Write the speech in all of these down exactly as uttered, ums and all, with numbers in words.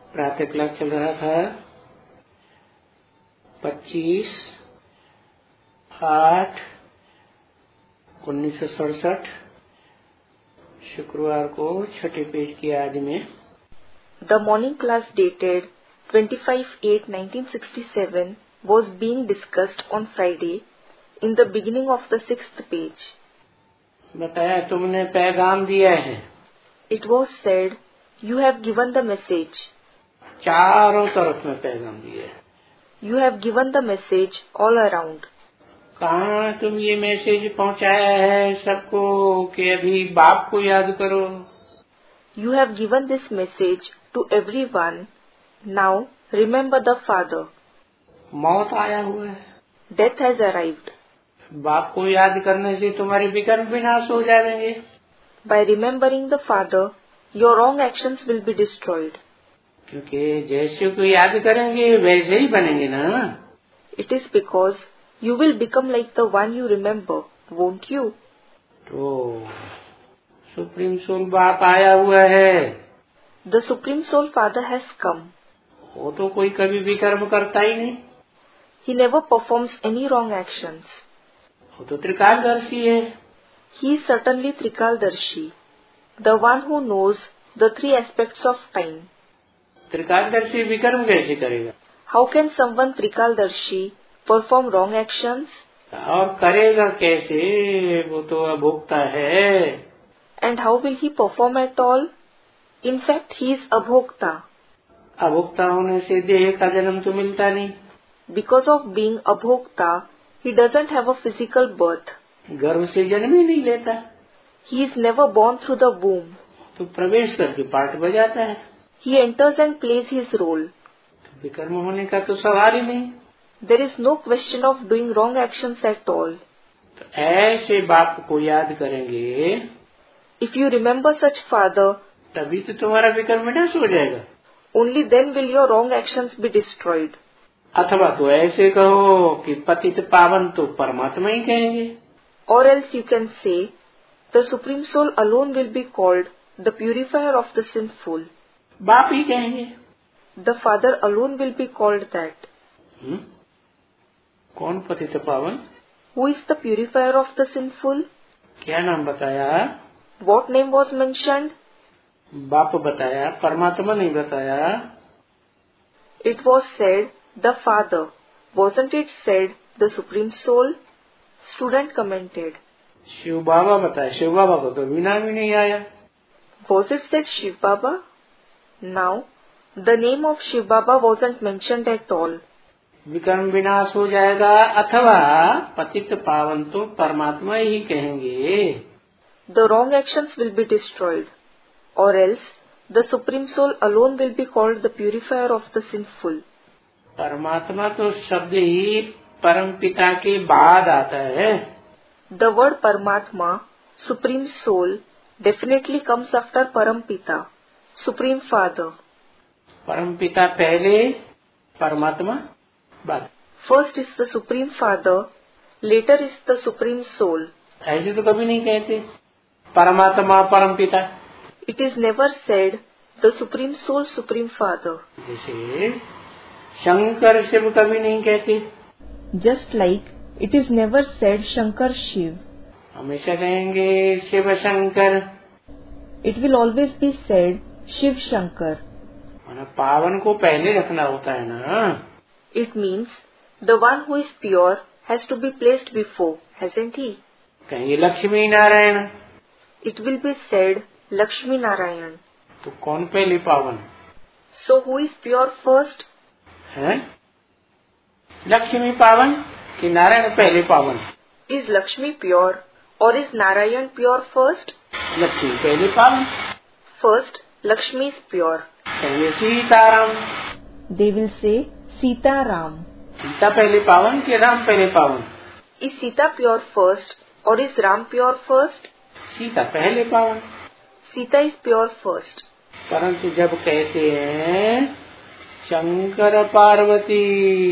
प्रातः क्लास चल रहा था पच्चीस आठ उन्नीस सौ सड़सठ शुक्रवार को छठे पेज की आज में The morning class dated twenty-five eight nineteen sixty-seven was being discussed on Friday in the beginning of the sixth page. बताया तुमने पैगाम दिया है। It was said, you have given the message. चारों तरफ में पैगाम दिया है। You have given the message all around. कहाँ तुम ये मैसेज पहुँचाया है सबको कि अभी बाप को याद करो। You have given this message to everyone. Now remember the Father. मौत आया हुआ है। Death has arrived. बाप को याद करने से तुम्हारे विकर्म विनाश हो जाएंगे। By remembering the Father, your wrong actions will be destroyed. क्योंकि जैसे को याद करेंगे वैसे ही बनेंगे ना। It is because you will become like the one you remember, won't you? तो सुप्रीम सोल बाप आया हुआ है। The Supreme Soul Father has come. वो तो कोई कभी विकर्म करता ही नहीं। He never performs any wrong actions. वो तो त्रिकालदर्शी है। He is certainly Trikaldarshi, the one who knows the three aspects of time. त्रिकालदर्शी विकर्म कैसे करेगा? How can someone Trikaldarshi perform wrong actions? और करेगा कैसे? वो तो अभोक्ता है। And how will he perform at all? In fact, he is Abhokta. अभोक्ता होने से देह का जन्म तो मिलता नहीं। Because of being Abhokta, he doesn't have a physical birth. गर्भ से जन्म ही नहीं लेता। He is never born through the womb. तो प्रवेश करके पाठ बजाता है। He enters and plays his role. विकर्म होने का तो सवाल ही नहीं। There is no question of doing wrong actions at all. तो ऐसे बाप को याद करेंगे। If you remember such Father, तभी तो तुम्हारा विकर्म विनाश हो जाएगा। only then will your wrong actions be destroyed. अथवा तो ऐसे कहो कि पतित पावन तो परमात्मा ही कहेंगे। Or else you can say, the Supreme Soul alone will be called the purifier of the sinful. बाप ही कहेंगे। The Father alone will be called that. हुँ? कौन पतित पावन? Who is the purifier of the sinful? क्या नाम बताया? What name was mentioned? बाप बताया, परमात्मा नहीं बताया। It was said, the Father. Wasn't it said, the Supreme Soul? Student commented. Shiv बाबा बताया। शिव बाबा को तो भी नाम ही नहीं आया। Was it said Shiv Baba? Now, the name of Shiv Baba wasn't mentioned at all. विकर्म विनाश हो जाएगा अथवा पतित पावन तो परमात्मा ही कहेंगे। The wrong actions will be destroyed. Or else, the Supreme Soul alone will be called the purifier of the sinful. परमात्मा तो शब्द ही परम पिता के बाद आता है। The word Paramatma, Supreme Soul, definitely comes after Parampita, Supreme Father. परम पिता पहले, परमात्मा बाद। First is the Supreme Father, later is the Supreme Soul. ऐसे तो कभी नहीं कहते परमात्मा परम पिता। It is never said the Supreme Soul, Supreme Father. जैसे शंकर शिव कभी नहीं कहते। Just like it is never said Shankar Shiv. हमेशा कहेंगे Shiv Shankar. It will always be said Shiv Shankar. पावन को पहले रखना होता है ना। It means the one who is pure has to be placed before, hasn't he? कहेंगे Lakshmi Narayan. It will be said Lakshmi Narayan. तो कौन पहले पावन? So who is pure first? है लक्ष्मी पावन कि नारायण पहले पावन? Is Lakshmi pure or is Narayan pure first? Lakshmi पहले पावन। First, Lakshmi is pure. कहेंगे Sitaram. They will say Sita Ram. Sita पहले पावन कि राम पहले पावन? Is Sita pure first or is Ram pure first? Sita पहले पावन। Sita is pure first. परंतु जब कहते हैं Shankar Parvati,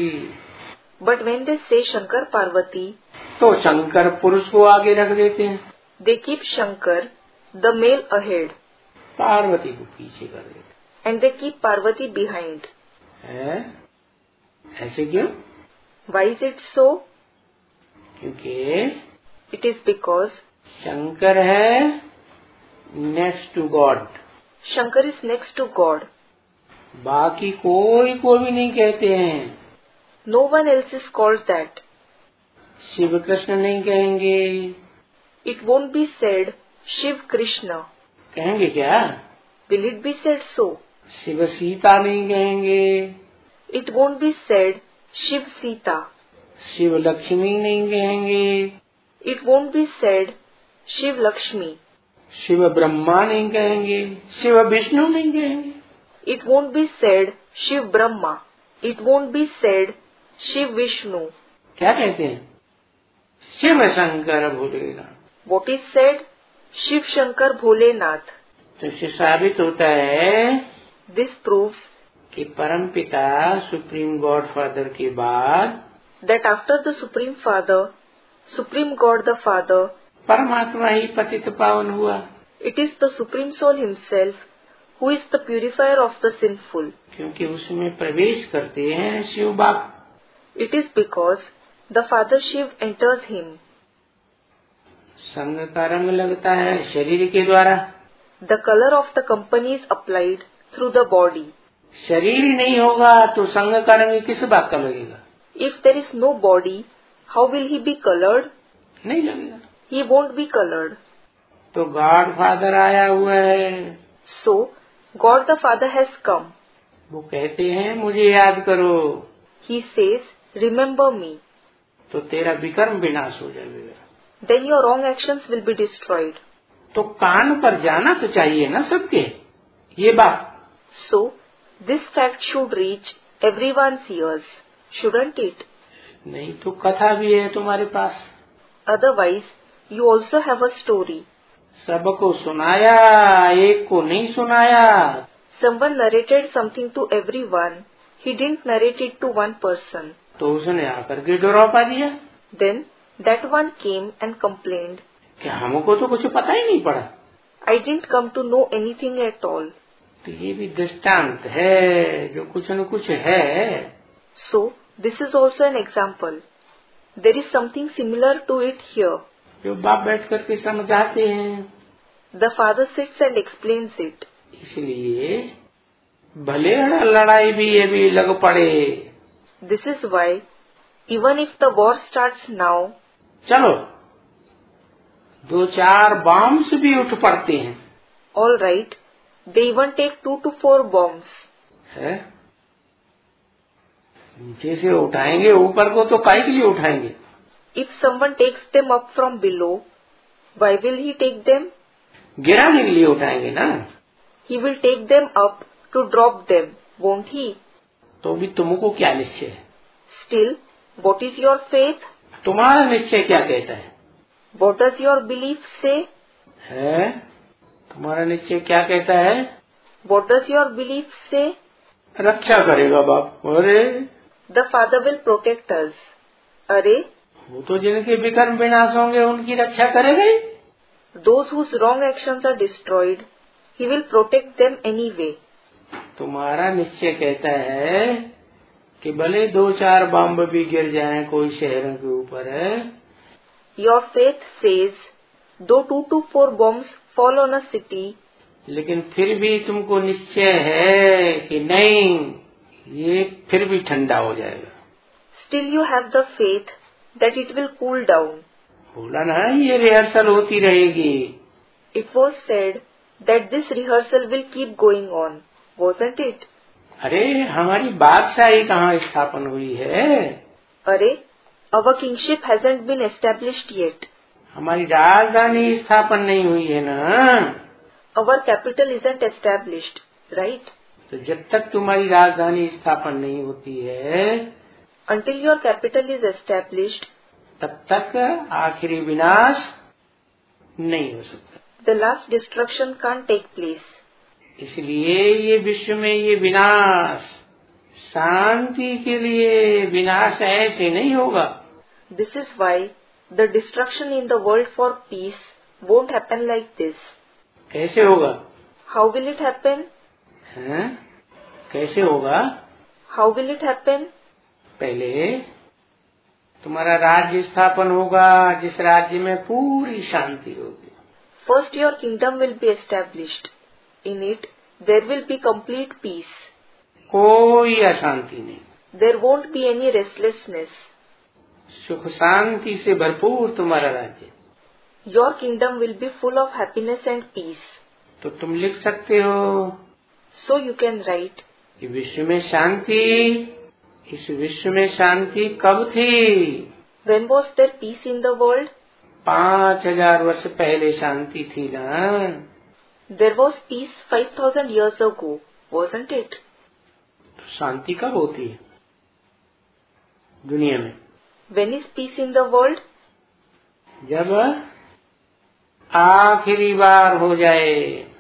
But when they say Shankar Parvati, तो शंकर पुरुष को आगे रख देते हैं। they keep Shankar, the male, ahead. Parvati को पीछे कर देते। and they keep Parvati behind. है? ऐसे क्यों? Why is it so? क्योंकि It is because शंकर है next to God, Shankar is next to God. बाकी कोई को भी नहीं कहते हैं। No one else is called that. Shiv Krishna नहीं कहेंगे। It won't be said Shiv Krishna. कहेंगे क्या? Will it be said so? Shiv Sita नहीं कहेंगे। It won't be said Shiv Sita. Shiv Lakshmi नहीं कहेंगे। It won't be said Shiv Lakshmi. Shiv Brahma नहीं कहेंगे। शिव विष्णु नहीं कहेंगे। It won't be said Shiv Brahma. It won't be said Shiv Vishnu. क्या कहते हैं? Shiv Shankar Bholenath. What is said? Shiv Shankar Bholenath. तो इससे साबित होता है This proves कि परम पिता सुप्रीम गॉड फादर के बाद that after the Supreme Father, Supreme God the Father, परमात्मा ही पतित पावन हुआ। it is the Supreme Soul Himself who is the purifier of the sinful. क्योंकि उसमें प्रवेश करते हैं शिव बाप। It is because the Father Shiv enters him. संग का रंग लगता है शरीर के द्वारा। The color of the company is applied through the body. शरीर ही नहीं होगा तो संग का रंग किस बात का लगेगा? If there is no body, how will he be colored? नहीं लगेगा। He won't be colored. तो गॉड फादर आया हुआ है। So, God the Father has come. वो कहते हैं मुझे याद करो। He says, remember me. तो तेरा विकर्म विनाश हो जाएगा। Then your wrong actions will be destroyed. तो कान पर जाना तो चाहिए ना सबके ये बात। So, this fact should reach everyone's ears, shouldn't it? नहीं तो कथा भी है तुम्हारे पास। Otherwise, you also have a story. सबको सुनाया, एक को नहीं सुनाया। Someone narrated something to everyone. He didn't narrate it to one person. तो उसने आकर के डरौपा दिया Then, that one came and complained, कि हमको तो कुछ पता ही नहीं पड़ा। I didn't come to know anything at all. तो ये भी दृष्टांत है जो कुछ न कुछ है। So, this is also an example. There is something similar to it here. जो बाप बैठ करके समझाते हैं। The father sits and explains it. इसलिए भले लड़ाई भी ये भी लग पड़े। This is why, even if the war starts now, चलो दो चार बॉम्ब्स भी उठ पड़ते हैं। all right, they even take two to four bombs. है? नीचे से उठाएंगे ऊपर को तो काहे के लिए उठाएंगे? If someone takes them up from below, why will he take them? गिराने के लिए उठाएंगे ना। He will take them up to drop them, won't he? तो भी तुमको क्या निश्चय है? Still, what is your faith? तुम्हारा निश्चय क्या कहता है? What does your belief say? है? तुम्हारा निश्चय क्या कहता है? What does your belief say? रक्षा करेगा बाप। अरे The Father will protect us. अरे, वो तो जिनके विकर्म विनाश होंगे उनकी रक्षा करेगा ही। those whose wrong actions are destroyed, He will protect them anyway. तुम्हारा निश्चय कहता है कि भले दो चार बम भी गिर जाएं कोई शहरों के ऊपर है। Your faith says, though two to four bombs fall on a city, लेकिन फिर भी तुमको निश्चय है कि नहीं ये फिर भी ठंडा हो जाएगा। still you have the faith that it will cool down. बोला ना ये रिहर्सल होती रहेगी। It was said that this rehearsal will keep going on, wasn't it? अरे हमारी बादशाही कहाँ स्थापन हुई है? अरे, our kingship hasn't been established yet. हमारी राजधानी स्थापन नहीं हुई है ना। Our capital isn't established, right? तो जब तक तुम्हारी राजधानी स्थापन नहीं होती है, Until your capital is established, तब तक आखिरी विनाश नहीं हो सकता। the last destruction can't take place. इसलिए ये विश्व में ये विनाश शांति के लिए विनाश ऐसे नहीं होगा। This is why the destruction in the world for peace won't happen like this. कैसे होगा? How will it happen? हैं? कैसे होगा? How will it happen? पहले तुम्हारा राज्य स्थापन होगा जिस राज्य में पूरी शांति होगी. First your kingdom will be established. In it, there will be complete peace. कोई अशांति नहीं. There won't be any restlessness. सुख शांति से भरपूर तुम्हारा राज्य. Your kingdom will be full of happiness and peace. तो तुम लिख सकते हो. So you can write. कि विश्व में शांति, इस विश्व में शांति कब थी? When was there peace in the world? पांच हजार वर्ष पहले शांति थी ना. There was peace five thousand years ago, wasn't it? तो शांति कब होती है दुनिया में? When is peace in the world? जब आखिरी बार हो जाए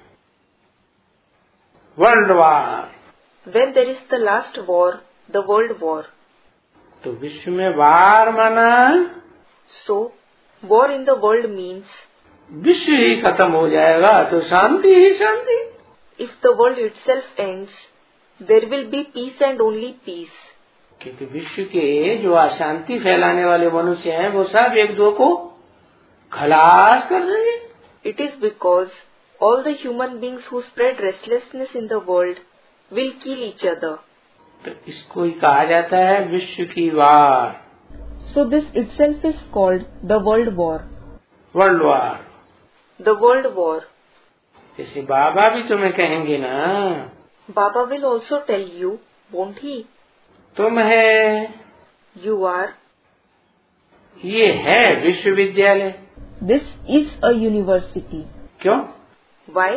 world war. When there is the last war, the world war. तो विश्व में वार माना So, war in the world means विश्व ही खत्म हो जाएगा तो शांति ही शांति. if the world itself ends, there will be peace and only peace. क्योंकि विश्व के जो अशांति फैलाने वाले मनुष्य हैं वो सब एक दो को खलास कर देंगे. It is because all the human beings who spread restlessness in the world will kill each other. तो इसको ही कहा जाता है विश्व की war. So this itself is called the world war. World war. The world war. जैसे बाबा भी तुम्हें कहेंगे ना. Baba will also tell you, won't he? तुम है, You are. ये है विश्वविद्यालय. This is a university. क्यों? Why?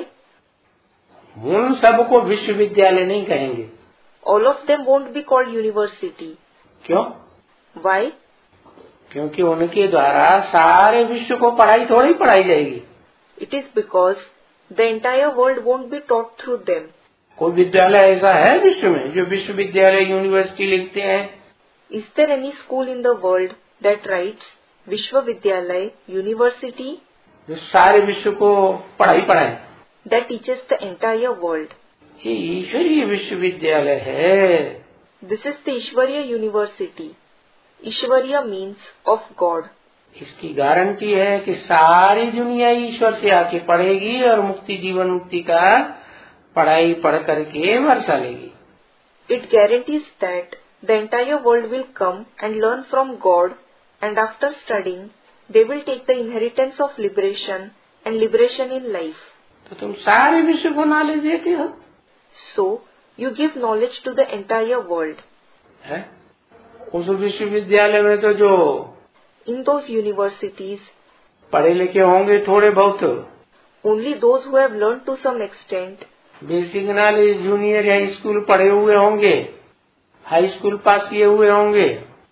उन सबको विश्वविद्यालय नहीं कहेंगे. All of them won't be called university. क्यों? Why? क्योंकि उनके द्वारा सारे विश्व को पढ़ाई थोड़ी ही पढ़ाई जाएगी. It is because the entire world won't be taught through them. कोई विद्यालय ऐसा है विश्व में जो विश्वविद्यालय यूनिवर्सिटी लिखते हैं? Is there any school in the world that writes Vishwavidyalay University? जो सारे विश्व को पढ़ाई पढ़ाए. That teaches the entire world. ये ईश्वरीय विश्वविद्यालय है. This is the Ishwarya University. Ishwarya means of God. इसकी गारंटी है कि सारी दुनिया ईश्वर से आके पढ़ेगी और मुक्ति जीवन मुक्ति का पढ़ाई पढ़ करके वर्षा लेगी. It guarantees that the entire world will come and learn from God, and after studying, they will take the inheritance of liberation and liberation in life. तो तुम सारे विश्व को नॉलेज देते हो. So, you give knowledge to the entire world. है? उस विश्वविद्यालय में तो जो In those universities, पढ़े लिखे होंगे थोड़े बहुत, only those who have learned to some extent, basic knowledge junior high school पढ़े हुए होंगे, हाई स्कूल पास किए हुए होंगे,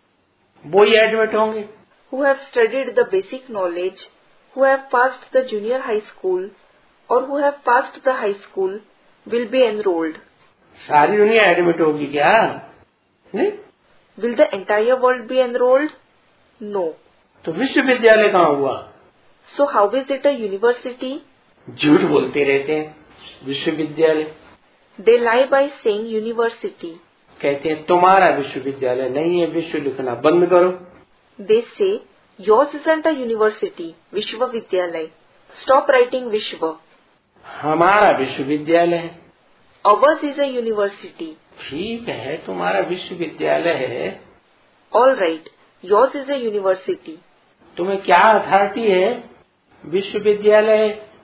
वो ही एडमिट होंगे. who have studied the basic knowledge, who have passed the junior high school, or who have passed the high school, will be enrolled. सारी दुनिया एडमिट होगी क्या? नहीं. Will the entire world be enrolled? No. तो विश्वविद्यालय कहाँ हुआ? So how is it a university? झूठ बोलते रहते हैं विश्वविद्यालय. They lie by saying university. कहते हैं तुम्हारा विश्वविद्यालय नहीं है, विश्व लिखना बंद करो. They say yours isn't a university, Vishwavidyalay. Stop writing Vishwa. हमारा विश्वविद्यालय है. Ours is a university. ठीक है, तुम्हारा विश्वविद्यालय है. All right, yours is a university. तुम्हें क्या अथॉरिटी है विश्वविद्यालय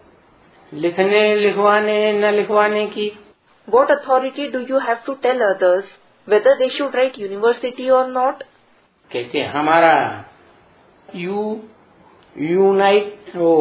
लिखने लिखवाने न लिखवाने की? What authority do you have to tell others whether they should write university or not? कहते हैं हमारा यू यूनाइट ओ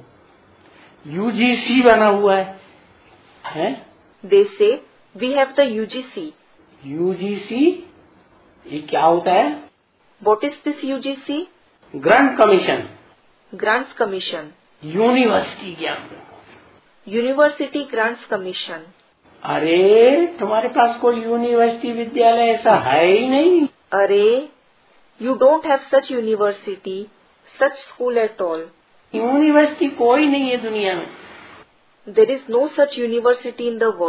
यूजीसी बना हुआ है. हैं? They say we have the U G C. UGC ये क्या होता है? What is this U G C? Grant commission. Grants Commission. University ज्ञान. University Grants Commission. अरे तुम्हारे पास कोई यूनिवर्सिटी विद्यालय ऐसा है ही नहीं. Array, you don't have such university, such school at all. University कोई नहीं है दुनिया में. There is no such university in the world.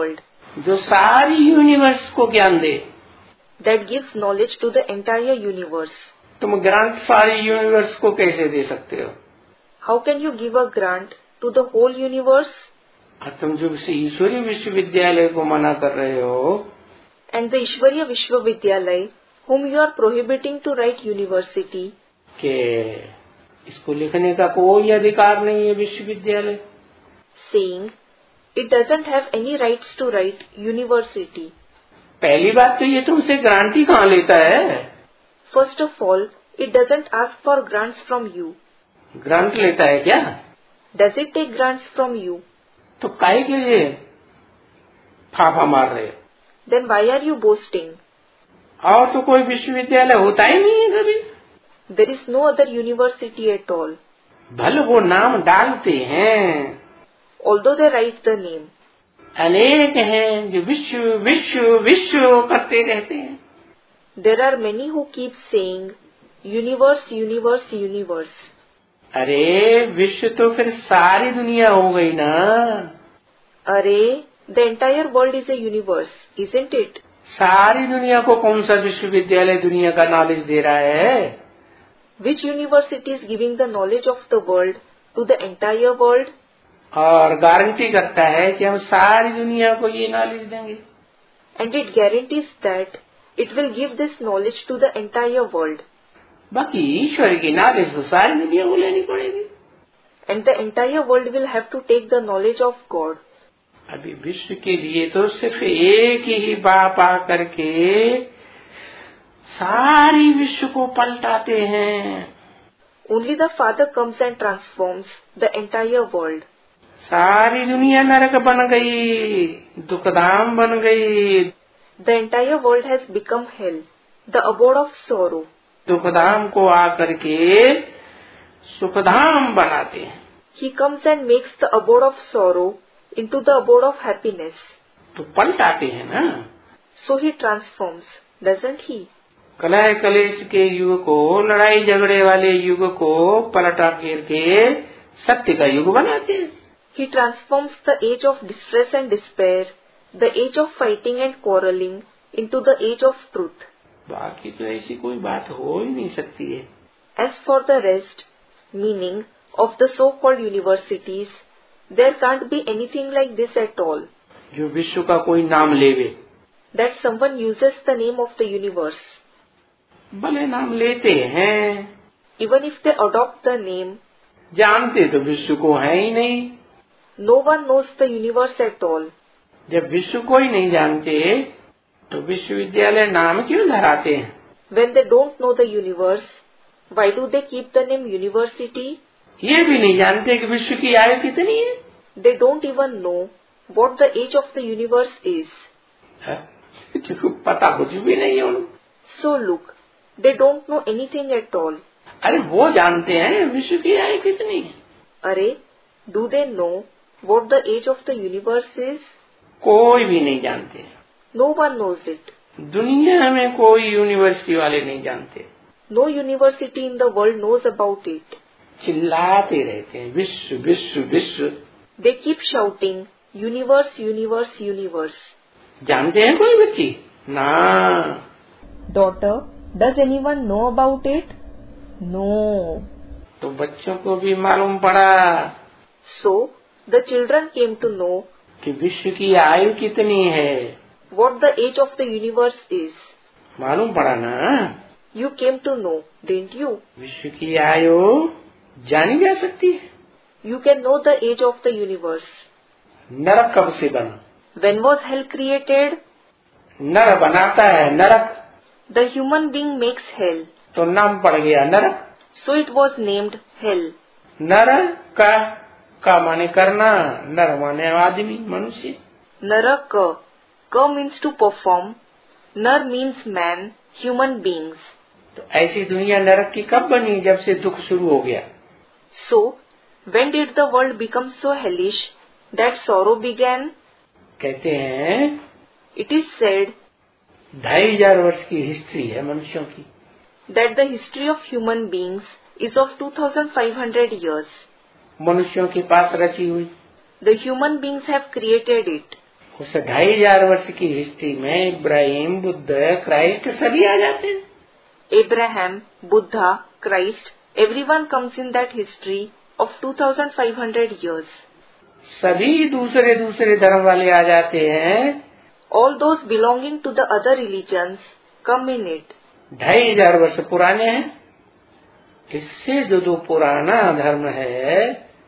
जो सारी यूनिवर्स को ज्ञान दे, that gives knowledge to the entire universe. तुम ग्रांट सारी यूनिवर्स को कैसे दे सकते हो? How can you give a grant to the whole universe? और तुम जो ईश्वरीय विश्वविद्यालय को मना कर रहे हो, And the Ishwariya Vishwavidyalay, whom you are prohibiting to write university, कि इसको लिखने का कोई अधिकार नहीं है विश्वविद्यालय, saying it doesn't have any rights to write university. पहली बात तो ये तुमसे ग्रांटी कहाँ लेता है? First of all, it doesn't ask for grants from you. Grant लेता है क्या? Does it take grants from you? तो काहे के लिए फाफा मार रहे हो? Then why are you boasting? और तो कोई विश्वविद्यालय होता ही नहीं है कभी। There is no other university at all. भले वो नाम डालते हैं, Although they write the name, अनेक हैं जो विश्व विश्व विश्व करते रहते हैं। there are many who keep saying universe, universe, universe. अरे विश्व तो फिर सारी दुनिया हो गई ना। Array, the entire world is a universe, isn't it? सारी दुनिया को कौन सा विश्वविद्यालय दुनिया का नॉलेज दे रहा है? Which university is giving the knowledge of the world to the entire world? और गारंटी करता है कि हम सारी दुनिया को ये नॉलेज देंगे। And it guarantees that it will give this knowledge to the entire world. बाकी ईश्वर की नॉलेज तो सारी दुनिया को लेनी पड़ेगी। And the entire world will have to take the knowledge of God. अभी विश्व के लिए तो सिर्फ एक ही बाप आकर के सारी विश्व को पलटाते हैं। Only the Father comes and transforms the entire world. सारी दुनिया नरक बन गई, दुखधाम बन गई। The entire world has become hell, the abode of sorrow. दुखधाम को आकर के सुखधाम बनाते हैं। He comes and makes the abode of sorrow into the abode of happiness. तो पलटाते हैं ना। So he transforms, doesn't he? कलह कलेश के युग को, लड़ाई झगड़े वाले युग को पलटा फिर के सत्य का युग बनाते हैं। He transforms the age of distress and despair, the age of fighting and quarreling, into the age of truth. बाकी तो ऐसी कोई बात हो ही नहीं सकती है। As for the rest, meaning of the so-called universities, there can't be anything like this at all. जो विश्व का कोई नाम लेवे, That someone uses the name of the universe. भले नाम लेते हैं, Even if they adopt the name, जानते तो विश्व को है ही नहीं। no one knows the universe at all. जब विश्व को ही नहीं जानते तो विश्वविद्यालय नाम क्यों धराते हैं? When they don't know the universe, why do they keep the name university? ये भी नहीं जानते कि विश्व की आयु कितनी है। They don't even know what the age of the universe is. है? पता कुछ भी नहीं है उनको। So look, they don't know anything at all. अरे वो जानते हैं विश्व की आयु कितनी है। Array, do they know what the age of the universe is? कोई भी नहीं जानते। No one knows it. दुनिया में कोई यूनिवर्सिटी वाले नहीं जानते। No university in the world knows about it. चिल्लाते रहते हैं विश्व विश्व विश्व। They keep shouting, universe, universe, universe. जानते हैं कोई बच्ची? ना। Daughter, does anyone know about it? No. तो बच्चों को भी मालूम पड़ा So, the children came to know कि विश्व की आयु कितनी है। what the age of the universe is. मालूम पड़ा ना। You came to know, didn't you? विश्व की आयु जानी जा सकती है। You can know the age of the universe. नरक कब से बना? When was hell created? नर बनाता है नरक, The human being makes hell. तो नाम पड़ गया नरक। So it was named hell. नर का का माने करना, नर माने आदमी मनुष्य। Naraka. Ka means to perform. Nar means man, human beings. तो ऐसी दुनिया नरक की कब बनी? जब से दुख शुरू हो गया। So, when did the world become so hellish that sorrow began? कहते हैं It is said ढाई हजार वर्ष की हिस्ट्री है मनुष्यों की। that the history of human beings is of two thousand five hundred years. मनुष्यों के पास रची हुई। The human beings have created it. उस ढाई हजार वर्ष की हिस्ट्री में इब्राहिम, बुद्ध, क्राइस्ट सभी आ जाते हैं। Abraham, Buddha, Christ, everyone comes in that history of two thousand five hundred years. सभी दूसरे दूसरे धर्म वाले आ जाते हैं। All those belonging to the other religions come in it. ढाई हजार वर्ष पुराने हैं। इससे जो जो पुराना धर्म है,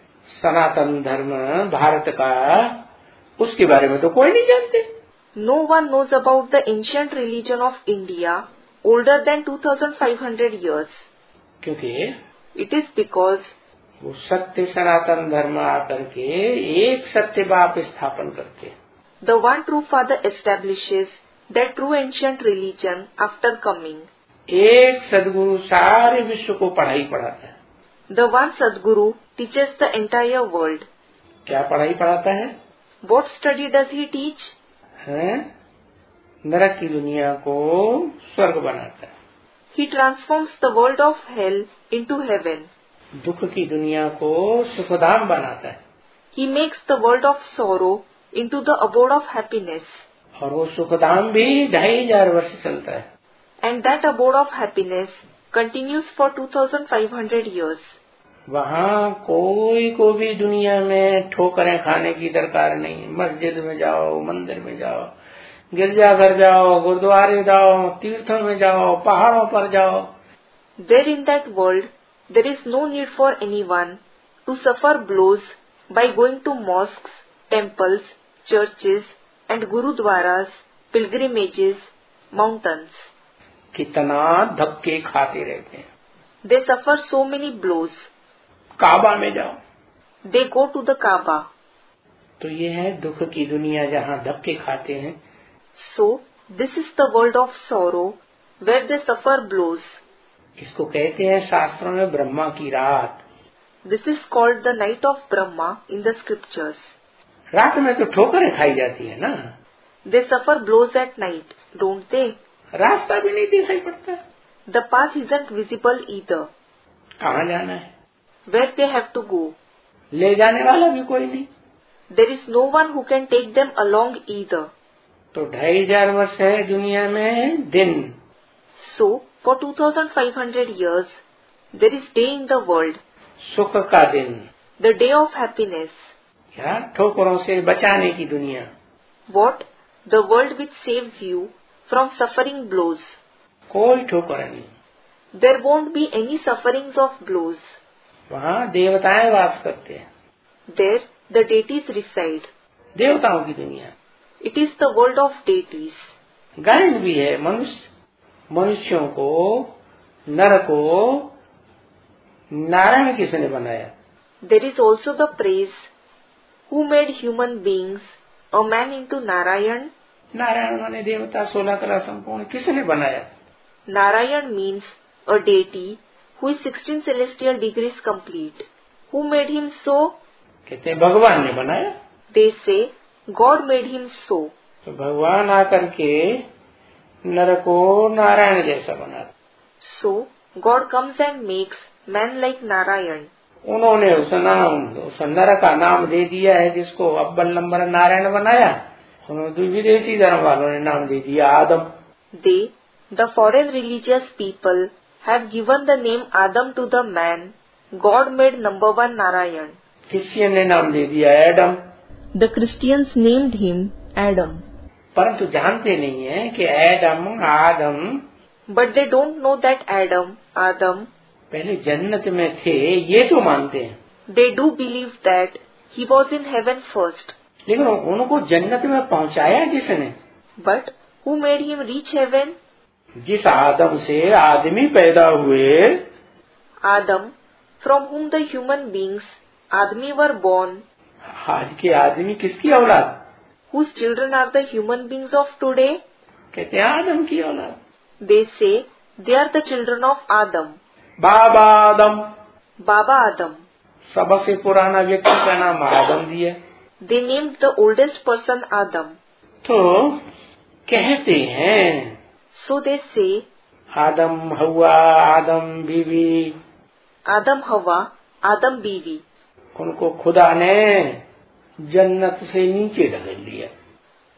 सनातन धर्म भारत का, उसके बारे में तो कोई नहीं जानते। No one knows about the ancient religion of India, older than two thousand five hundred years. क्योंकि It is because वो सत्य सनातन धर्म आकर के एक सत्य बाप स्थापन करते हैं। the one true Father establishes that true ancient religion after coming. एक सदगुरु सारे विश्व को पढ़ाई पढ़ाता है। The one Sadguru teaches the entire world. क्या पढ़ाई पढ़ाता है? What study does he teach? है? नरक की दुनिया को स्वर्ग बनाता है। He transforms the world of hell into heaven. दुख की दुनिया को सुखधाम बनाता है। He makes the world of sorrow into the abode of happiness. और वो सुखधाम भी ढाई हजार वर्ष चलता है। And that abode of happiness continues for two thousand five hundred years. वहाँ कोई को भी दुनिया में ठोकरें खाने की दरकार नहीं। मस्जिद में जाओ, मंदिर में जाओ, गिरजाघर जाओ, गुरुद्वारे जाओ, तीर्थों में जाओ, पहाड़ों पर जाओ। There in that world, there is no need for anyone to suffer blows by going to mosques, temples, churches and gurudwaras, pilgrimages, mountains. कितना धक्के खाते रहते हैं। They suffer so many blows. काबा में जाओ, They go to the Kaaba. तो ये है दुख की दुनिया जहाँ धक्के खाते हैं। So, this is the world of sorrow where they suffer blows. इसको कहते हैं शास्त्रों में ब्रह्मा की रात। This is called the night of Brahma in the scriptures. रात में तो ठोकरें खाई जाती है ना। They suffer blows at night, don't they? रास्ता भी नहीं दिखाई पड़ता। The path isn't visible either. कहाँ जाना है? Where they have to go. ले जाने वाला भी कोई नहीं। There is no one who can take them along either. तो ढाई हजार वर्ष है दुनिया में दिन। So, for two thousand five hundred years, there is day in the world. सुख का दिन। The day of happiness. क्या? ठोकरों से बचाने की दुनिया। What? The world which saves you from suffering blows. कोई ठोकर नहीं। There won't be any sufferings of blows. वहाँ देवताएं वास करते हैं। There, the deities reside. देवताओं की दुनिया। It is the world of deities. गायन भी है। मनुष्य मनुष्यों को, नर को नारायण किसने बनाया? There is also the praise. Who made human beings, a man into Narayan? Narayan माने देवता, सोलह कला संपूर्ण। किसने बनाया? Narayan means a deity who is sixteen celestial degrees complete. Who made him so? कहते हैं भगवान ने बनाया। They say God made him so. तो भगवान आकर के नर को नारायण जैसा बना। So God comes and makes man like Narayan. उन्होंने उस नाम उस नर का नाम दे दिया है जिसको अव्वल नंबर नारायण बनाया। उन्होंने विदेशी धर्म वालों ने नाम दे दिया आदम। They, the foreign religious people, have given the name Adam to the man. God made number one Narayan. Christian ने नाम दे दिया Adam. The Christians named him Adam. परंतु जानते नहीं है कि एडम आदम But they don't know that Adam, Adam, पहले जन्नत में थे, ये तो मानते हैं। they do believe that he was in heaven first. लेकिन उनको जन्नत में पहुंचाया किसने? But who made him reach heaven? जिस आदम से आदमी पैदा हुए, Adam, from whom the human beings, Admi, were born. आज के आदमी किसकी औलाद? Whose children are the human beings of today? कहते हैं आदम की औलाद। They say they are the children of Adam. Baba Adam. Baba Adam. सबसे पुराना व्यक्ति का नाम आदम दिया। They named the oldest person Adam. तो कहते हैं, So they say, आदम हवा, आदम बीवी, Adam Hawa, Adam Bivi. उनको खुदा ने जन्नत से नीचे ढकेल दिया।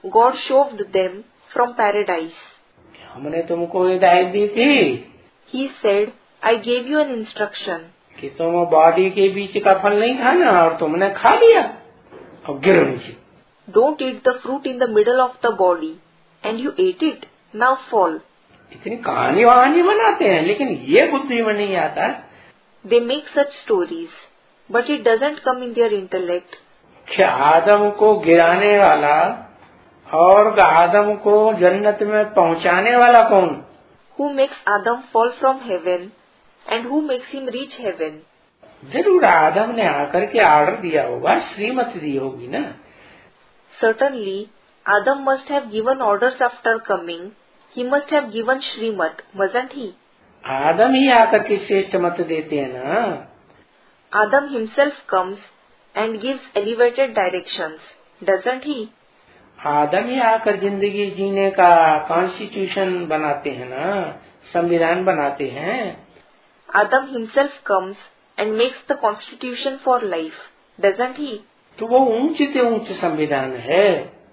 God shoved them from paradise. हमने तुमको हिदायत दी थी. He said, I gave you an instruction. कि तुम बॉडी के बीच का फल नहीं खाना, और तुमने खा लिया और गिरो नीचे. Don't eat the fruit in the middle of the body, and you ate it. Now fall. इतनी कहानी वहानी बनाते हैं, लेकिन ये बुद्धि में नहीं आता. They make such stories, but it doesn't come in their intellect. कि आदम को गिराने वाला और आदम को जन्नत में पहुंचाने वाला कौन? Who makes Adam fall from heaven, and who makes him reach heaven? जरूर आदम ने आकर के ऑर्डर दिया होगा, श्रीमत दी होगी ना. Certainly, Adam must have given orders after coming. He must have given Shrimat, mustn't he? आदम ही आकर के श्रेष्ठ मत देते हैं ना. Adam himself comes and gives elevated directions, doesn't he? आदम ही आकर जिंदगी जीने का कॉन्स्टिट्यूशन बनाते हैं ना, संविधान बनाते हैं. Adam himself comes and makes the constitution for life, doesn't he? तो वो ऊंच से ऊंच संविधान है.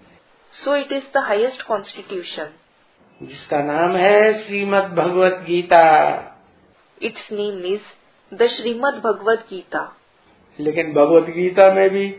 So it is the highest constitution. जिसका नाम है Shrimad Bhagavad Gita. Its name is the Srimad Bhagavad Gita. लेकिन भगवत गीता में भी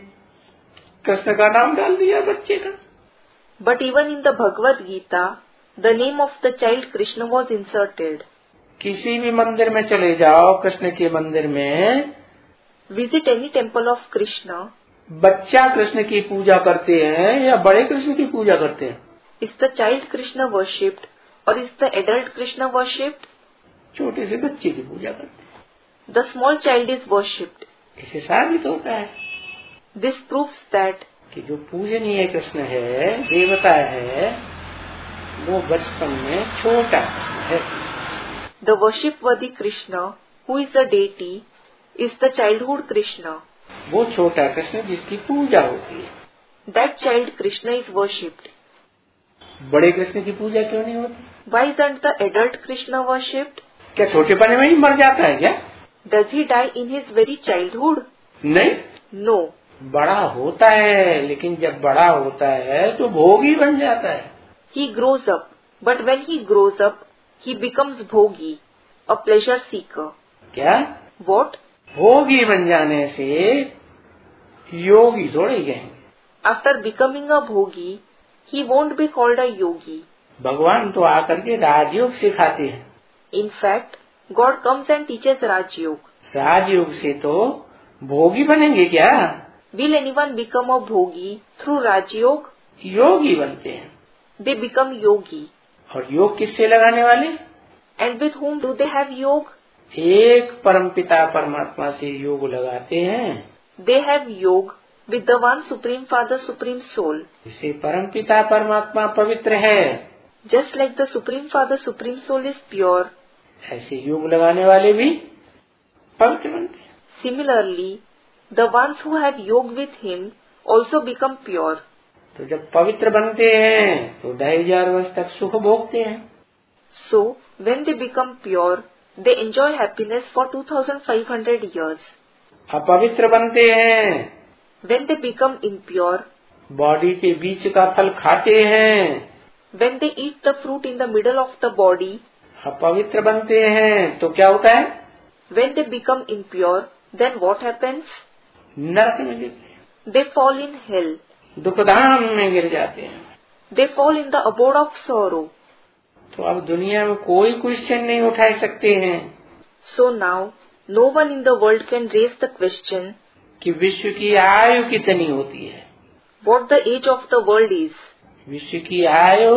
कृष्ण का नाम डाल दिया बच्चे का. But even in the Bhagavad Gita, the name of the child Krishna was inserted. किसी भी मंदिर में चले जाओ, कृष्ण के मंदिर में, Visit any temple of Krishna. बच्चा कृष्ण की पूजा करते हैं या बड़े कृष्ण की पूजा करते हैं? Is the child Krishna worshipped or is the adult Krishna worshipped? छोटे से बच्चे की पूजा करते हैं. The small child is worshipped. इससे साबित होता है This proves that कि जो पूजनीय कृष्ण है, देवता है, वो बचपन में छोटा कृष्ण है. the worship-worthy Krishna, who is the deity, is the childhood Krishna. वो छोटा कृष्ण जिसकी पूजा होती है. That child Krishna is worshipped. बड़े कृष्ण की पूजा क्यों नहीं होती? Why isn't the adult Krishna worshipped? क्या छोटेपन में ही मर जाता है क्या? Does he die in his very childhood? नहीं. No. बड़ा होता है, लेकिन जब बड़ा होता है तो भोगी बन जाता है. He grows up, but when he grows up, he becomes bhogi, a pleasure seeker. क्या? What? भोगी बन जाने से योगी थोड़े गए. After becoming a bhogi, he won't be called a yogi. भगवान तो आकर के राजयोग सिखाते हैं. In fact, God comes and teaches Raj Yoga. राजयोग से तो भोगी बनेंगे क्या? Will anyone become a bhogi through Raj Yoga? योगी बनते हैं. They become yogi. और योग किससे लगाने वाले? And with whom do they have yoga? एक परमपिता परमात्मा से योग लगाते हैं. They have yoga with the one Supreme Father, Supreme Soul. इसे परमपिता परमात्मा पवित्र है. Just like the Supreme Father, Supreme Soul is pure, ऐसे योग लगाने वाले भी पवित्र बनते हैं. similarly, the ones who have yoga with him also become pure. तो जब पवित्र बनते हैं तो ढाई हजार वर्ष तक सुख भोगते हैं. So, when they become pure, they enjoy happiness for two thousand five hundred years. अपवित्र बनते हैं, When they become impure, body के बीच का फल खाते हैं. when they eat the fruit in the middle of the body, अपवित्र बनते हैं तो क्या होता है? when they become impure, then what happens? नरक में गिरते हैं, They fall in hell. दुखधाम में गिर जाते हैं. They fall in the abode of sorrow. तो अब दुनिया में कोई क्वेश्चन नहीं उठा सकते हैं So now, no one in the world can raise the question कि विश्व की आयु कितनी होती है. what the age of the world is. विश्व की आयु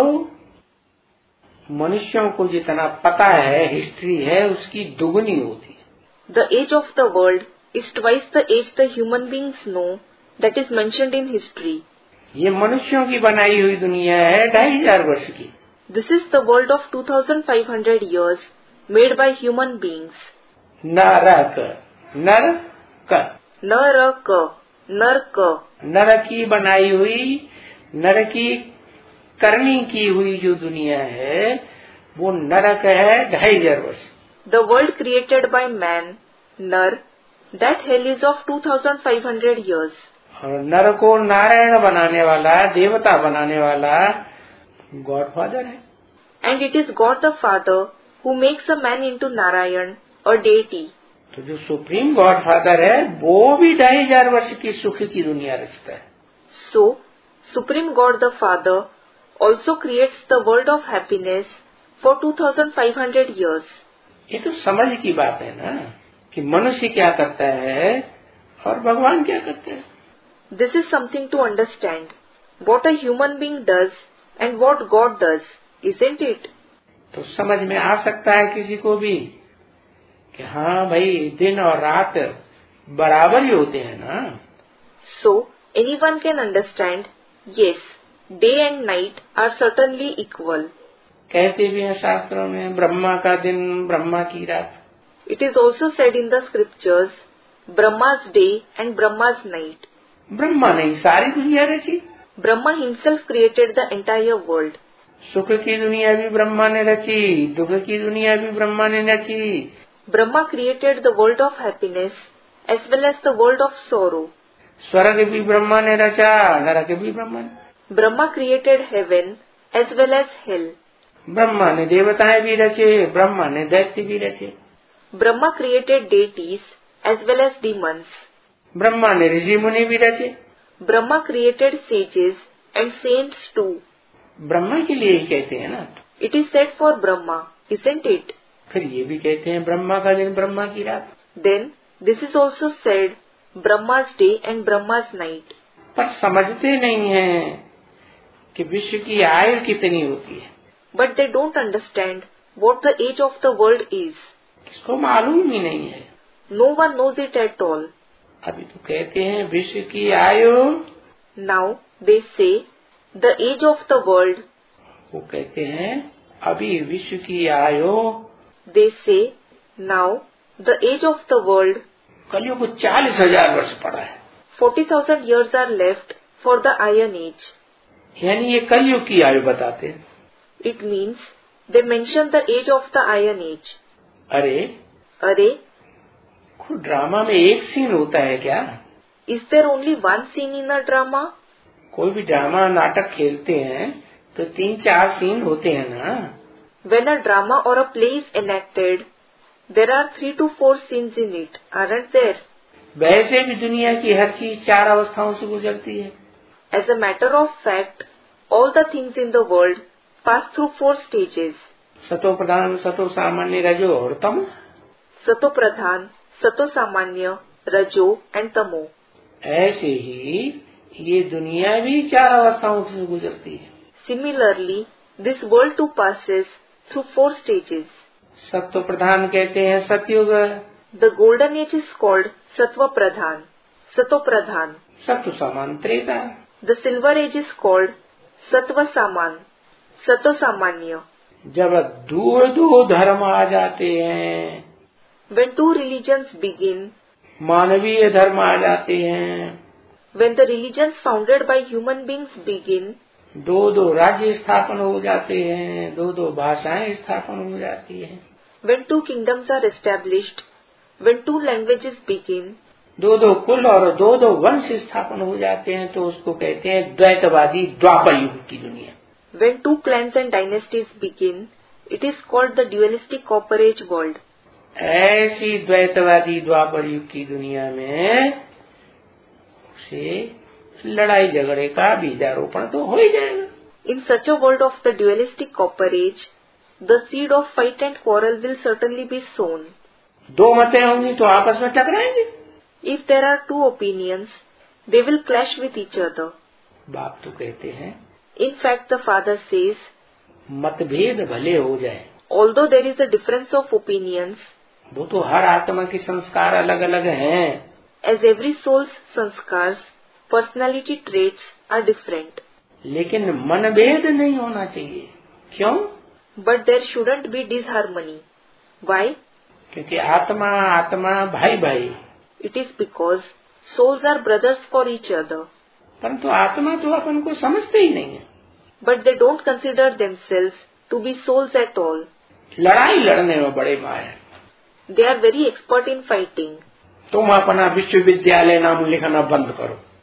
मनुष्यों को जितना पता है, हिस्ट्री है, उसकी दुगनी होती है. The age of the world is twice the age the human beings know that is mentioned in history. ये मनुष्यों की बनाई हुई दुनिया है ढाई हजार वर्ष की. This is the world of two thousand five hundred years made by human beings. नरक, नरक, नरक, नरक. नर की बनाई हुई, नर की करनी की हुई जो दुनिया है वो नरक है ढाई हजार वर्ष. The world created by man, Nar, that hell is of two thousand five hundred years. और नर को नारायण बनाने वाला, देवता बनाने वाला गॉडफादर है। And it is God the Father who makes a man into Narayan or deity. तो जो सुप्रीम गॉडफादर है वो भी ढाई हजार वर्ष की सुख की दुनिया रचता है। So, Supreme God the Father also creates the world of happiness for two thousand five hundred years. ये तो समझ की बात है ना कि मनुष्य क्या करता है और भगवान क्या करते हैं। This is something to understand. What a human being does and what God does, isn't it? तो समझ में आ सकता है किसी को भी कि हाँ भाई दिन और रात बराबर ही होते हैं ना। So, anyone can understand, yes, day and night are certainly equal. कहते भी हैं शास्त्रों में ब्रह्मा का दिन ब्रह्मा की रात। It is also said in the scriptures, Brahma's day and Brahma's night. Brahma नहीं सारी दुनिया रची। Brahma himself created the entire world. सुख की दुनिया भी ब्रह्मा ने रची, दुख की दुनिया भी ब्रह्मा ने रची। Brahma created the world of happiness as well as the world of sorrow. स्वर्ग भी ब्रह्मा ने रचा, नरक भी ब्रह्मा ने। Brahma created heaven as well as hell. Brahma ने देवताएं भी रचे, ब्रह्मा ने दैत्य भी रचे। Brahma created deities as well as demons. Brahma ने ऋषि मुनि भी रचे। Brahma created sages and saints too. Brahma के लिए ही कहते हैं ना। It is said for Brahma, isn't it? फिर ये भी कहते हैं ब्रह्मा का दिन ब्रह्मा की रात। Then this is also said Brahma's day and Brahma's night. पर समझते नहीं हैं कि विश्व की आयु कितनी होती है। But they don't understand what the age of the world is. इसको मालूम ही नहीं है। No one knows it at all. अभी तो कहते हैं विश्व की आयु। Now they say the age of the world. वो कहते हैं अभी विश्व की आयु। They say now the age of the world. कलियुग को चालीस हजार वर्ष पड़ा है। Forty thousand years are left for the Iron Age. यानी ये कलियुग की आयु बताते हैं। It means they mention the age of the Iron Age. अरे अरे को ड्रामा में एक सीन होता है क्या? Is there only one scene in a drama? कोई भी ड्रामा नाटक खेलते हैं तो तीन चार सीन होते हैं ना। When a drama or a play is enacted, there are three to four scenes in it, aren't there? वैसे भी दुनिया की हर चीज चार अवस्थाओं से गुजरती है। As a matter of fact, all the things in the world pass through four stages. सतो प्रधान, सतो सामान्य, रजो और तमो। सतो प्रधान, सतो सामान्य, रजो and तमो. ऐसे ही ये दुनिया भी चार अवस्थाओं से गुजरती है। Similarly, this world too passes through four stages. सत्व प्रधान कहते हैं सतयुग। The golden age is called Sattva Pradhan, Sato Pradhan. सत्व समान Treta. The silver age is called Sattva Saman, Sato Samanya. जब दो दो धर्म आ जाते हैं, When two religions begin, मानवीय धर्म आ जाते हैं, when the religions founded by human beings begin, दो दो राज्य स्थापन हो जाते हैं, दो दो भाषाएं स्थापन हो जाती हैं, when two kingdoms are established, when two languages begin, दो दो कुल और दो दो वंश स्थापन हो जाते हैं, तो उसको कहते हैं द्वैतवादी द्वापर युग की दुनिया। when two clans and dynasties begin, it is called the dualistic copper age world. ऐसी द्वैतवादी द्वापर युग की दुनिया में उसे लड़ाई झगड़े का बीजारोपण तो हो ही जाएगा। In such a world of the dualistic copper age, the seed of fight and quarrel will certainly be sown. दो मतें होंगी तो आपस में टकराएंगे। If there are two opinions, they will clash with each other. बाप तो कहते हैं In fact, the father says, मतभेद भले हो जाए, although there is a difference of opinions, वो तो हर आत्मा के संस्कार अलग अलग हैं, as every soul's sanskars, personality traits are different. लेकिन मनभेद नहीं होना चाहिए। क्यों? But there shouldn't be disharmony. Why? क्योंकि आत्मा आत्मा भाई भाई। It is because souls are brothers for each other. परंतु आत्मा तो अपन को समझते ही नहीं है। But they don't consider themselves to be souls at all. लड़ाई लड़ने में बड़े माहिर। They are very expert in fighting. तुम अपना विश्वविद्यालय नाम लिखना बंद करो।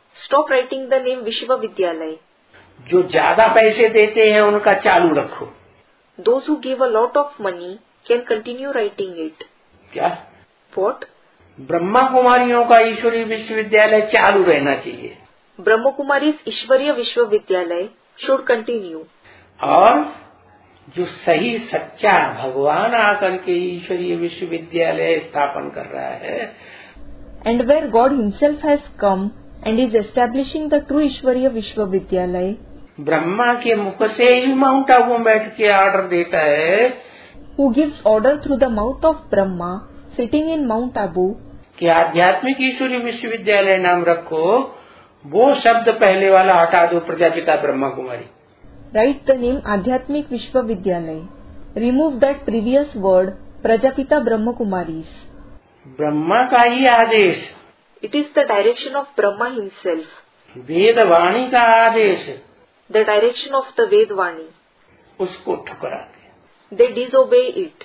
Stop writing the name Vishwavidyalaya. जो ज्यादा पैसे देते हैं उनका चालू रखो। Those who give a lot of money can continue writing it. क्या? What? ब्रह्मा कुमारियों का ईश्वरीय विश्वविद्यालय चालू रहना चाहिए। Brahma Kumari's Ishwariya Vishwavidyalaya should continue. और जो सही सच्चा भगवान आकर के ईश्वरीय विश्वविद्यालय स्थापन कर रहा है, and where God Himself has come and is establishing the true Ishwariya Vishwavidyalaya, Brahma के मुख से ही माउंट आबू में बैठ के ऑर्डर देता है, who gives order through the mouth of Brahma sitting in Mount Abu, कि आध्यात्मिक ईश्वरीय विश्वविद्यालय नाम रखो, वो शब्द पहले वाला हटा दो, Prajapita Brahma Kumari. Write the name Adhyatmik Vishwavidyalaya. Remove that previous word Prajapita Brahma Kumaris. Brahma का ही आदेश, It is the direction of Brahma himself, वेद वाणी का आदेश, the direction of the Vedvani. उसको ठुकराते। They disobey it.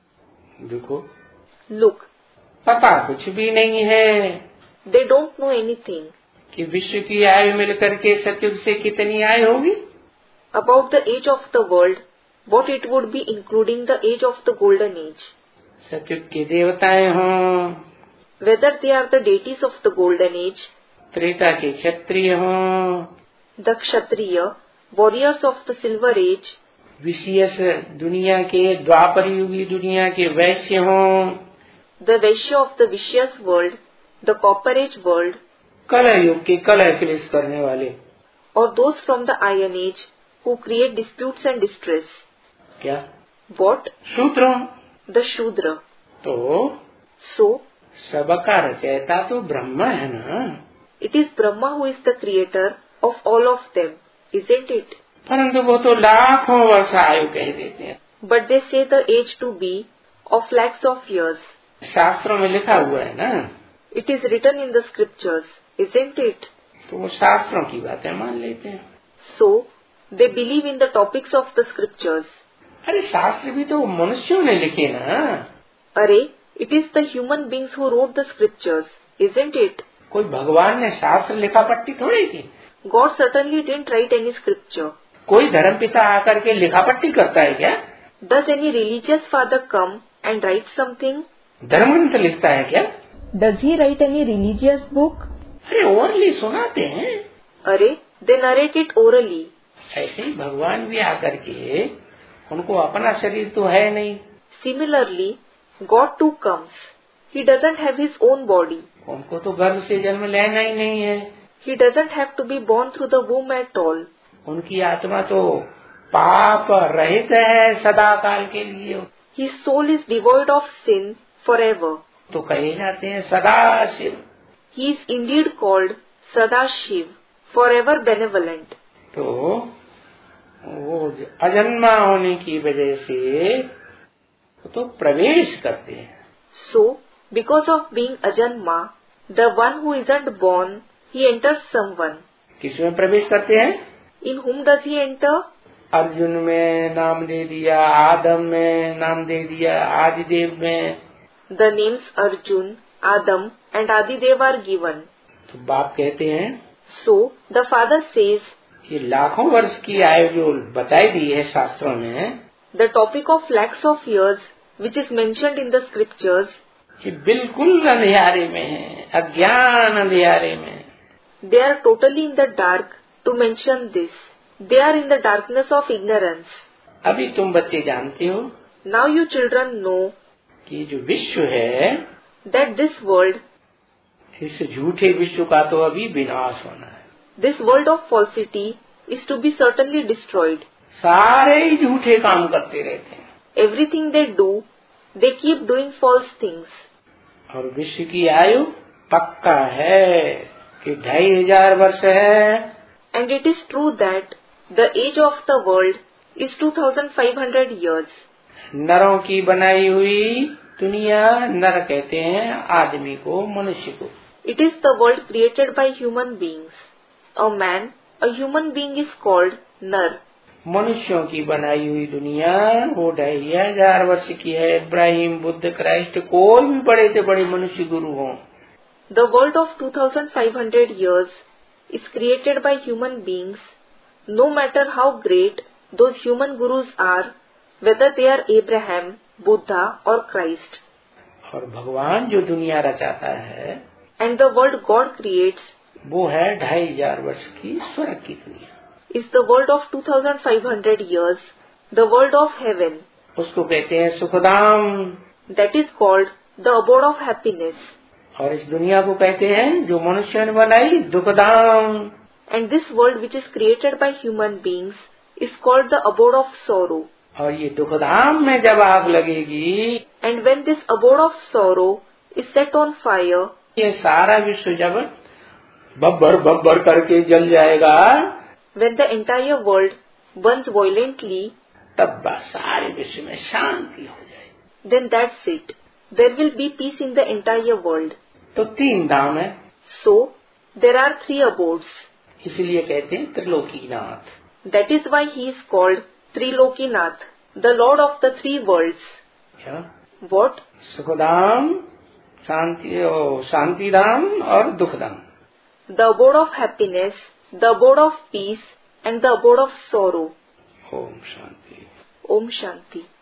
देखो, Look, पता कुछ भी नहीं है they don't know anything कि विश्व की आयु मिलकर के सतयुग से कितनी आयु होगी, about the age of the world, what it would be including the age of the golden age. सतयुग के देवताएं हों, Whether they are the deities of the golden age, Treta के क्षत्रिय हों, the Kshatriya, warriors of the silver age, विशेष दुनिया के द्वापर युगी दुनिया के वैश्य हों, the Vaishya of the vicious world, the copper age world, कलह युग के कलह क्लेश करने वाले, or those from the iron age who create disputes and distress. क्या? What? शूद्रों। The Shudra. तो So, सबका रचयिता तो ब्रह्मा है ना। it is Brahma who is the creator of all of them, isn't it? परंतु वो तो लाखों वर्ष आयु कह देते हैं। But they say the age to be of lakhs of years. शास्त्रों में लिखा हुआ है ना। It is written in the scriptures, isn't it? तो वो शास्त्रों की बातें मान लेते हैं। So, they believe in the topics of the scriptures. अरे शास्त्र भी तो मनुष्यों ने लिखे ना। अरे, it is the human beings who wrote the scriptures, isn't it? कोई भगवान ने शास्त्र लिखा पट्टी थोड़ी की। God certainly didn't write any scripture. कोई धर्मपिता आकर के लिखा पट्टी करता है क्या? Does any religious father come and write something? धर्म ग्रंथ लिखता है क्या? Does he write any religious book? अरे ओरली सुनाते हैं। अरे, they narrate it orally. ऐसे ही भगवान भी आकर के, उनको अपना शरीर तो है नहीं। Similarly, God too comes. He doesn't have his own body. उनको तो गर्भ से जन्म लेना ही नहीं है। He doesn't have to be born through the womb at all. उनकी आत्मा तो पाप रहित है सदा काल के लिए। His soul is devoid of sin forever. तो कहे जाते हैं सदा Shiv. He is indeed called Sadashiv, forever benevolent. तो वो अजन्मा होने की वजह से तो प्रवेश करते हैं। So, because of being Ajanma, the one who isn't born, he enters someone. किसमें प्रवेश करते हैं? In whom does he enter? Arjun में नाम दे दिया, आदम में नाम दे दिया, आदिदेव में। The names Arjun, Adam and Adidev are given. तो बाप कहते हैं, So, the father says, ये लाखों वर्ष की आयु जो बताई दी है शास्त्रों में, the topic of lakhs of years which is mentioned in the scriptures, ये बिल्कुल अंधियारे में है, अज्ञान अंधियारे में। they are totally in the dark to mention this. They are in the darkness of ignorance. अभी तुम बच्चे जानते हो Now you children know कि जो विश्व है, that this world, इस झूठे विश्व का तो अभी विनाश होना है। this world of falsity is to be certainly destroyed. सारे ही झूठे काम करते रहते हैं। Everything they do, they keep doing false things. और विश्व की आयु पक्का है कि ढाई हजार वर्ष है। And it is true that the age of the world is two thousand five hundred years. नरों की बनाई हुई दुनिया, नर कहते हैं आदमी को, मनुष्य को। It is the world created by human beings. A man, a human being is called Nar. मनुष्यों की बनाई हुई दुनिया वो ढाई हजार वर्ष की है। इब्राहिम, बुद्ध, क्राइस्ट, कोई भी बड़े से बड़े मनुष्य गुरु हों, The world of two thousand five hundred years is created by human beings, no matter how great those human gurus are, whether they are Abraham, Buddha or Christ. और भगवान जो दुनिया रचाता है, And the world God creates, वो है ढाई हजार वर्ष की स्वर्ग की दुनिया, is the world of two thousand five hundred years, the world of heaven. उसको कहते हैं Sukhdham, That is called the abode of happiness. और इस दुनिया को कहते हैं जो मनुष्य ने बनाई दुखधाम. And this world which is created by human beings is called the abode of sorrow. और ये दुखधाम में जब आग लगेगी, And when this abode of sorrow is set on fire, ये सारा विश्व जब बब्बर बब्बर करके जल जाएगा, when the entire world burns violently, तब बस सारे विश्व में शांति हो जाएगी. then that's it. There will be peace in the entire world. तो तीन धाम है, So, there are three abodes. इसलिए कहते हैं Trilokinath. That is why he is called Trilokinath, the Lord of the three worlds. क्या? What? सुखधाम, शांति ओ, शांति धाम और दुखधाम. The abode of happiness, the abode of peace, and the abode of sorrow. Om Shanti. Om Shanti.